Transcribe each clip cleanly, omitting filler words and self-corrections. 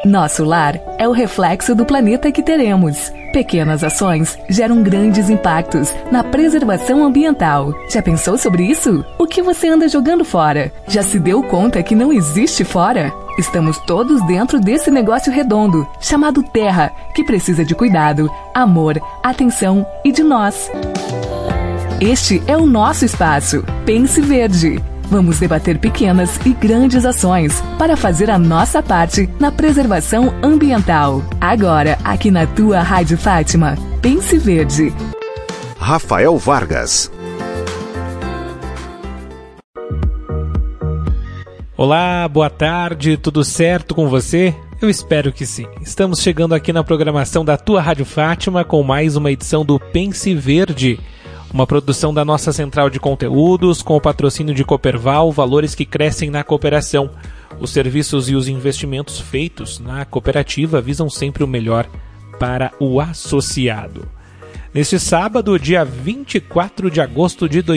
Nosso lar é o reflexo do planeta que teremos. Pequenas ações geram grandes impactos na preservação ambiental. Já pensou sobre isso? O que você anda jogando fora? Já se deu conta que não existe fora? Estamos todos dentro desse negócio redondo, chamado Terra, que precisa de cuidado, amor, atenção e de nós. Este é o nosso espaço. Pense Verde. Vamos debater pequenas e grandes ações para fazer a nossa parte na preservação ambiental. Agora, aqui na tua Rádio Fátima, Pense Verde. Rafael Vargas. Olá, boa tarde, tudo certo com você? Eu espero que sim. Estamos chegando aqui na programação da tua Rádio Fátima com mais uma edição do Pense Verde. Uma produção da nossa central de conteúdos com o patrocínio de Cooperval, valores que crescem na cooperação. Os serviços e os investimentos feitos na cooperativa visam sempre o melhor para o associado. Neste sábado, dia 24 de agosto de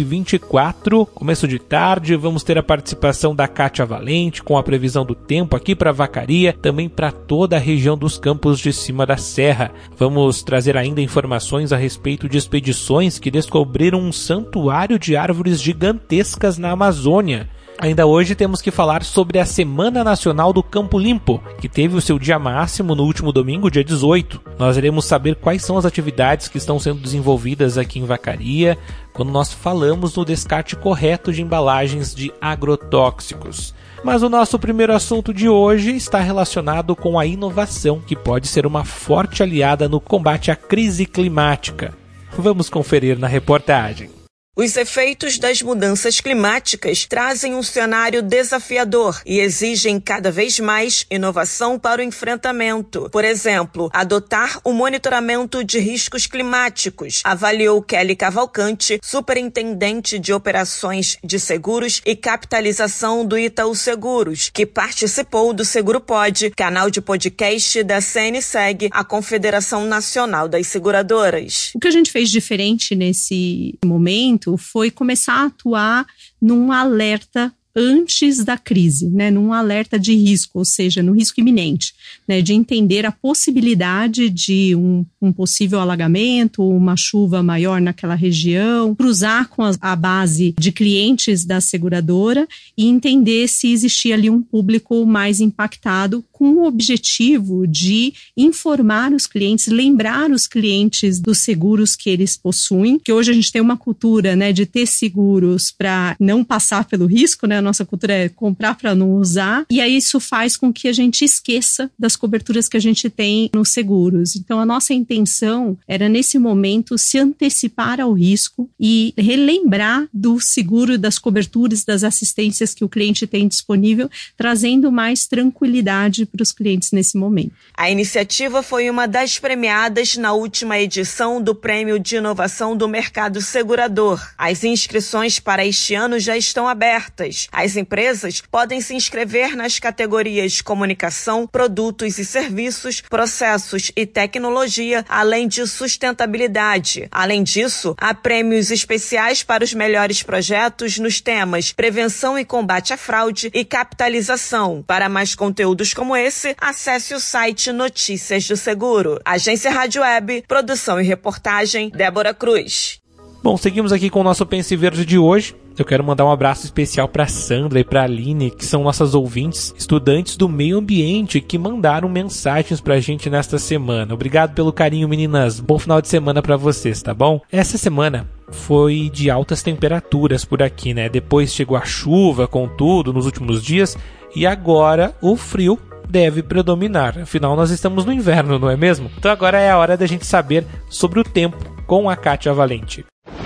2024, começo de tarde, vamos ter a participação da Kátia Valente com a previsão do tempo aqui para Vacaria, também para toda a região dos Campos de Cima da Serra. Vamos trazer ainda informações a respeito de expedições que descobriram um santuário de árvores gigantescas na Amazônia. Ainda hoje temos que falar sobre a Semana Nacional do Campo Limpo, que teve o seu dia máximo no último domingo, dia 18. Nós iremos saber quais são as atividades que estão sendo desenvolvidas aqui em Vacaria, quando nós falamos no descarte correto de embalagens de agrotóxicos. Mas o nosso primeiro assunto de hoje está relacionado com a inovação, que pode ser uma forte aliada no combate à crise climática. Vamos conferir na reportagem. Os efeitos das mudanças climáticas trazem um cenário desafiador e exigem cada vez mais inovação para o enfrentamento. Por exemplo, adotar o monitoramento de riscos climáticos, avaliou Kelly Cavalcante, superintendente de operações de seguros e capitalização do Itaú Seguros, que participou do Seguro Pod, canal de podcast da CNSEG, a Confederação Nacional das Seguradoras. O que a gente fez diferente nesse momento foi começar a atuar num alerta antes da crise, né, num alerta de risco, ou seja, no risco iminente, né, de entender a possibilidade de um possível alagamento, uma chuva maior naquela região, cruzar com a base de clientes da seguradora e entender se existia ali um público mais impactado, com o objetivo de informar os clientes, lembrar os clientes dos seguros que eles possuem, que hoje a gente tem uma cultura, né, de ter seguros para não passar pelo risco, né, a nossa cultura é comprar para não usar, e aí isso faz com que a gente esqueça das coberturas que a gente tem nos seguros. Então a nossa intenção era nesse momento se antecipar ao risco e relembrar do seguro, das coberturas, das assistências que o cliente tem disponível, trazendo mais tranquilidade para os clientes nesse momento. A iniciativa foi uma das premiadas na última edição do Prêmio de Inovação do Mercado Segurador. As inscrições para este ano já estão abertas. As empresas podem se inscrever nas categorias Comunicação, Produtos e Serviços, Processos e Tecnologia, além de Sustentabilidade. Além disso, há prêmios especiais para os melhores projetos nos temas Prevenção e Combate à Fraude e Capitalização. Para mais conteúdos como esse, acesse o site Notícias do Seguro. Agência Rádio Web, produção e reportagem, Débora Cruz. Bom, seguimos aqui com o nosso Pense Verde de hoje. Eu quero mandar um abraço especial para Sandra e para Aline, que são nossas ouvintes, estudantes do meio ambiente, que mandaram mensagens pra gente nesta semana. Obrigado pelo carinho, meninas. Bom final de semana para vocês, tá bom? Essa semana foi de altas temperaturas por aqui, né? Depois chegou a chuva com tudo nos últimos dias e agora o frio deve predominar. Afinal, nós estamos no inverno, não é mesmo? Então agora é a hora da gente saber sobre o tempo com a Kátia Valente.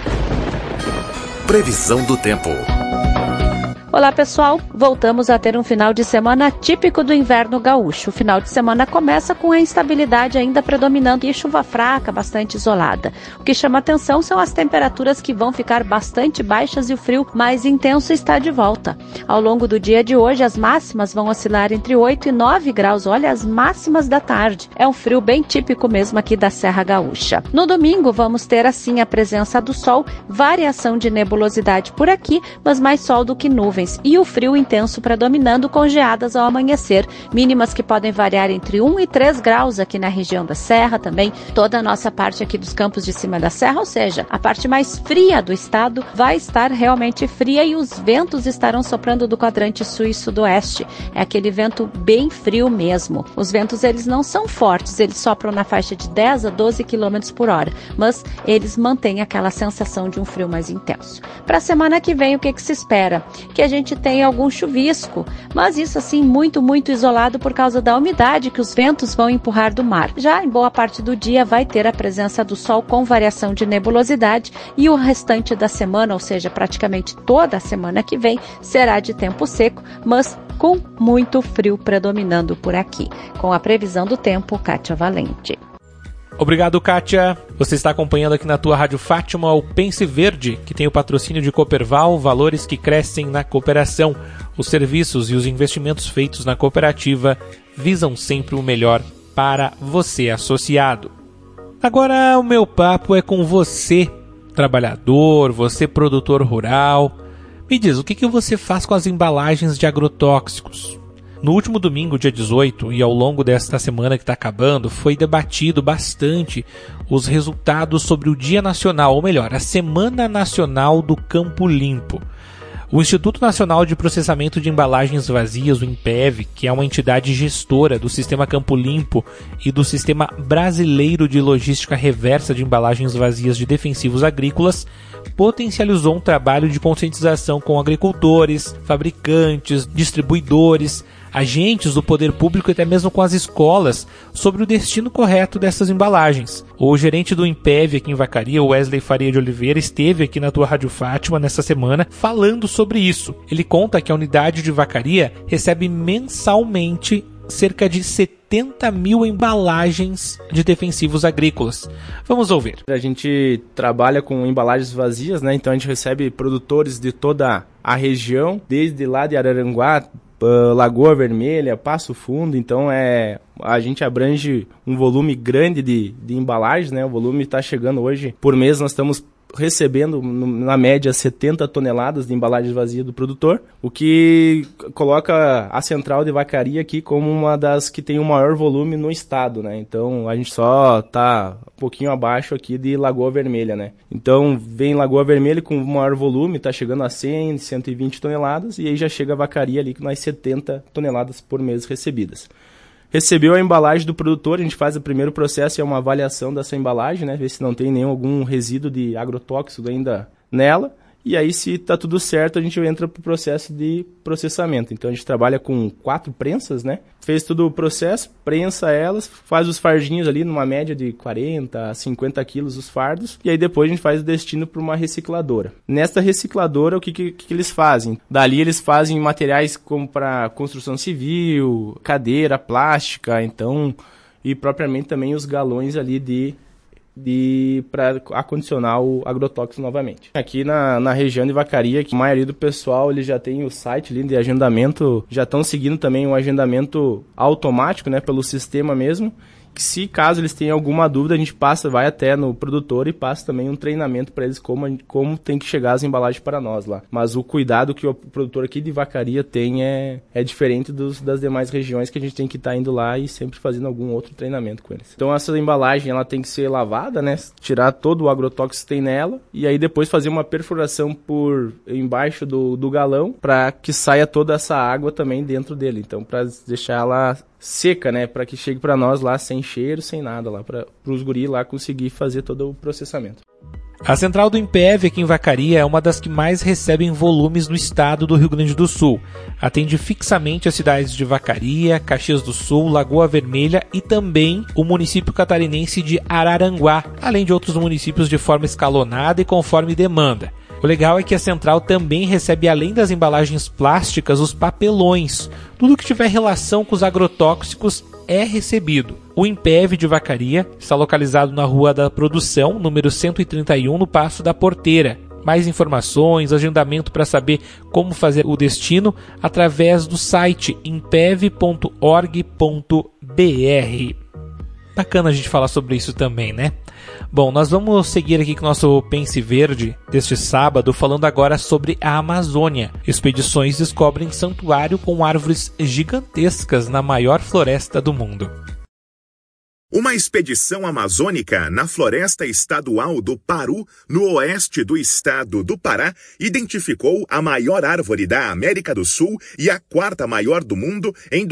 Previsão do tempo. Olá pessoal, voltamos a ter um final de semana típico do inverno gaúcho. O final de semana começa com a instabilidade ainda predominando e chuva fraca, bastante isolada. O que chama atenção são as temperaturas que vão ficar bastante baixas e o frio mais intenso está de volta. Ao longo do dia de hoje, as máximas vão oscilar entre 8 e 9 graus, olha, as máximas da tarde. É um frio bem típico mesmo aqui da Serra Gaúcha. No domingo vamos ter assim a presença do sol, variação de nebulosidade por aqui, mas mais sol do que nuvens. nuvens e o frio intenso predominando com geadas ao amanhecer, mínimas que podem variar entre 1 e 3 graus aqui na região da Serra, também toda a nossa parte aqui dos campos de cima da Serra, ou seja, a parte mais fria do estado vai estar realmente fria e os ventos estarão soprando do quadrante sul e sudoeste. É aquele vento bem frio mesmo. Os ventos, eles não são fortes, eles sopram na faixa de 10 a 12 km por hora, mas eles mantêm aquela sensação de um frio mais intenso. Para a semana que vem, o que se espera? Que a gente tenha algum chuvisco, mas isso assim muito, muito isolado por causa da umidade que os ventos vão empurrar do mar. Já em boa parte do dia vai ter a presença do sol com variação de nebulosidade e o restante da semana, ou seja, praticamente toda a semana que vem, será de tempo seco, mas com muito frio predominando por aqui. Com a previsão do tempo, Kátia Valente. Obrigado, Kátia. Você está acompanhando aqui na tua Rádio Fátima o Pense Verde, que tem o patrocínio de Cooperval, valores que crescem na cooperação. Os serviços e os investimentos feitos na cooperativa visam sempre o melhor para você, associado. Agora o meu papo é com você, trabalhador, você produtor rural. Me diz, o que você faz com as embalagens de agrotóxicos? No último domingo, dia 18, e ao longo desta semana que está acabando, foi debatido bastante os resultados sobre o Dia Nacional, ou melhor, a Semana Nacional do Campo Limpo. O Instituto Nacional de Processamento de Embalagens Vazias, o INPEV, que é uma entidade gestora do Sistema Campo Limpo e do Sistema Brasileiro de Logística Reversa de Embalagens Vazias de Defensivos Agrícolas, potencializou um trabalho de conscientização com agricultores, fabricantes, distribuidores, agentes do poder público e até mesmo com as escolas sobre o destino correto dessas embalagens. O gerente do INPEV aqui em Vacaria, Wesley Faria de Oliveira, esteve aqui na tua Rádio Fátima nessa semana falando sobre isso. Ele conta que a unidade de Vacaria recebe mensalmente cerca de 70 mil embalagens de defensivos agrícolas. Vamos ouvir. A gente trabalha com embalagens vazias, né? Então a gente recebe produtores de toda a região, desde lá de Araranguá, Lagoa Vermelha, Passo Fundo. Então a gente abrange um volume grande de embalagens, né? O volume está chegando hoje, por mês nós estamos recebendo na média 70 toneladas de embalagens vazias do produtor, o que coloca a central de Vacaria aqui como uma das que tem o maior volume no estado, né? Então a gente só está um pouquinho abaixo aqui de Lagoa Vermelha, né? Então vem Lagoa Vermelha com o maior volume, está chegando a 100, 120 toneladas e aí já chega a Vacaria ali com mais 70 toneladas por mês recebidas. Recebeu a embalagem do produtor, a gente faz o primeiro processo, é uma avaliação dessa embalagem, né? Ver se não tem algum resíduo de agrotóxico ainda nela. E aí, se está tudo certo, a gente entra para o processo de processamento. Então, a gente trabalha com 4 prensas, né? Fez todo o processo, prensa elas, faz os fardinhos ali numa média de 40 a 50 quilos os fardos. E aí, depois, a gente faz o destino para uma recicladora. Nesta recicladora, o que eles fazem? Dali, eles fazem materiais como para construção civil, cadeira, plástica, então... E, propriamente, também os galões ali para acondicionar o agrotóxico novamente. Aqui na região de Vacaria, que a maioria do pessoal ele já tem o site ali de agendamento, já estão seguindo também um agendamento automático, né, pelo sistema mesmo. Se caso eles tenham alguma dúvida, a gente vai até no produtor e passa também um treinamento para eles como tem que chegar as embalagens para nós lá. Mas o cuidado que o produtor aqui de Vacaria tem é diferente das demais regiões, que a gente tem que estar indo lá e sempre fazendo algum outro treinamento com eles. Então essa embalagem ela tem que ser lavada, né? Tirar todo o agrotóxico que tem nela e aí depois fazer uma perfuração por embaixo do galão para que saia toda essa água também dentro dele. Então para deixar ela seca, né, para que chegue para nós lá sem cheiro, sem nada, lá para os guris lá conseguir fazer todo o processamento. A central do INPEV aqui em Vacaria é uma das que mais recebem volumes no estado do Rio Grande do Sul. Atende fixamente as cidades de Vacaria, Caxias do Sul, Lagoa Vermelha e também o município catarinense de Araranguá, além de outros municípios de forma escalonada e conforme demanda. O legal é que a central também recebe, além das embalagens plásticas, os papelões. Tudo que tiver relação com os agrotóxicos é recebido. O INPEV de Vacaria está localizado na Rua da Produção, número 131, no Passo da Porteira. Mais informações, agendamento para saber como fazer o destino através do site impev.org.br. Bacana a gente falar sobre isso também, né? Bom, nós vamos seguir aqui com o nosso Pense Verde deste sábado, falando agora sobre a Amazônia. Expedições descobrem santuário com árvores gigantescas na maior floresta do mundo. Uma expedição amazônica na Floresta Estadual do Paru, no oeste do estado do Pará, identificou a maior árvore da América do Sul e a quarta maior do mundo em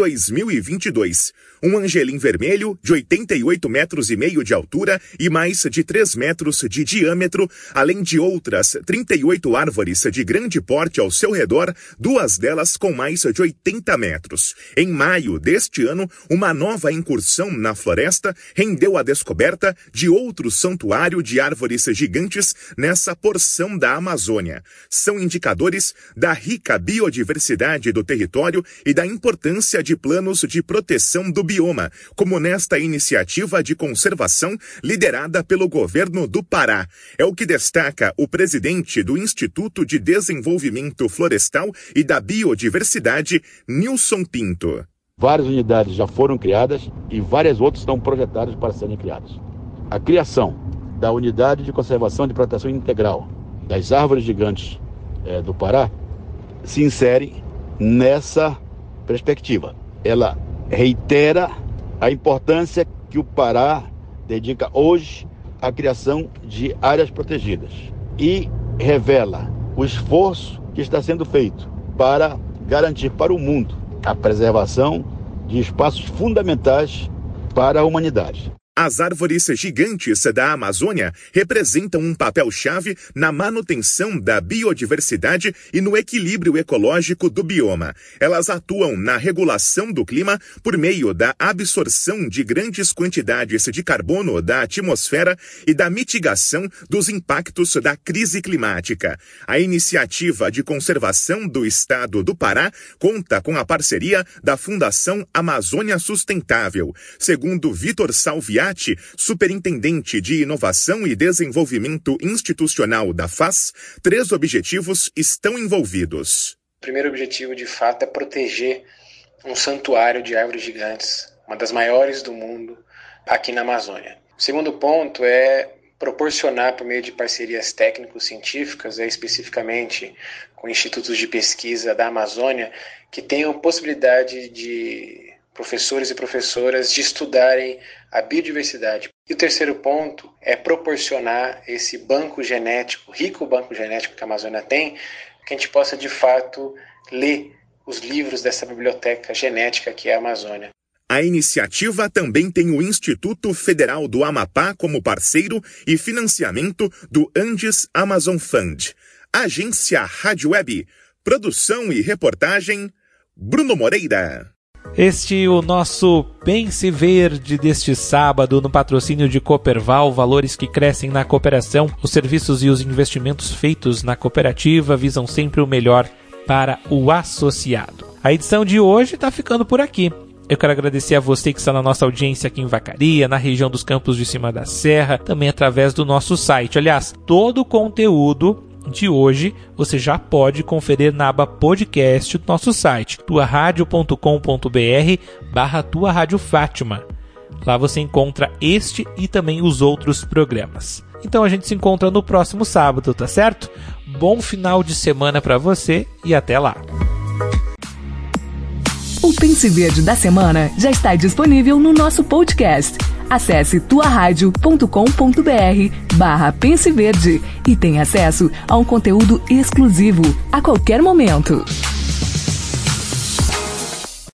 2022. Um angelim vermelho de 88,5 metros de altura e mais de 3 metros de diâmetro, além de outras 38 árvores de grande porte ao seu redor, 2 delas com mais de 80 metros. Em maio deste ano, uma nova incursão na floresta rendeu a descoberta de outro santuário de árvores gigantes nessa porção da Amazônia. São indicadores da rica biodiversidade do território e da importância de planos de proteção do bioma, como nesta iniciativa de conservação liderada pelo governo do Pará. É o que destaca o presidente do Instituto de Desenvolvimento Florestal e da Biodiversidade, Nilson Pinto. Várias unidades já foram criadas e várias outras estão projetadas para serem criadas. A criação da Unidade de Conservação e Proteção Integral das Árvores Gigantes do Pará se insere nessa perspectiva. Ela reitera a importância que o Pará dedica hoje à criação de áreas protegidas e revela o esforço que está sendo feito para garantir para o mundo a preservação de espaços fundamentais para a humanidade. As árvores gigantes da Amazônia representam um papel-chave na manutenção da biodiversidade e no equilíbrio ecológico do bioma. Elas atuam na regulação do clima por meio da absorção de grandes quantidades de carbono da atmosfera e da mitigação dos impactos da crise climática. A iniciativa de conservação do estado do Pará conta com a parceria da Fundação Amazônia Sustentável. Segundo Vitor Salviati, superintendente de Inovação e Desenvolvimento Institucional da FAS, 3 objetivos estão envolvidos. O primeiro objetivo, de fato, é proteger um santuário de árvores gigantes, uma das maiores do mundo, aqui na Amazônia. O segundo ponto é proporcionar, por meio de parcerias técnico-científicas, especificamente com institutos de pesquisa da Amazônia, que tenham possibilidade de professores e professoras de estudarem a biodiversidade. E o terceiro ponto é proporcionar esse banco genético, rico banco genético que a Amazônia tem, que a gente possa, de fato, ler os livros dessa biblioteca genética que é a Amazônia. A iniciativa também tem o Instituto Federal do Amapá como parceiro e financiamento do Andes Amazon Fund. Agência Rádio Web. Produção e reportagem, Bruno Moreira. Este o nosso Pense Verde deste sábado, no patrocínio de Cooperval, valores que crescem na cooperação. Os serviços e os investimentos feitos na cooperativa visam sempre o melhor para o associado. A edição de hoje está ficando por aqui. Eu quero agradecer a você que está na nossa audiência aqui em Vacaria, na região dos Campos de Cima da Serra, também através do nosso site. Aliás, todo o conteúdo de hoje você já pode conferir na aba podcast do nosso site, tuaradio.com.br/Tua Rádio Fátima. Lá você encontra este e também os outros programas. Então a gente se encontra no próximo sábado, tá certo? Bom final de semana para você e até lá. O Pense Verde da semana já está disponível no nosso podcast. Acesse tuaradio.com.br/Pense Verde e tenha acesso a um conteúdo exclusivo a qualquer momento.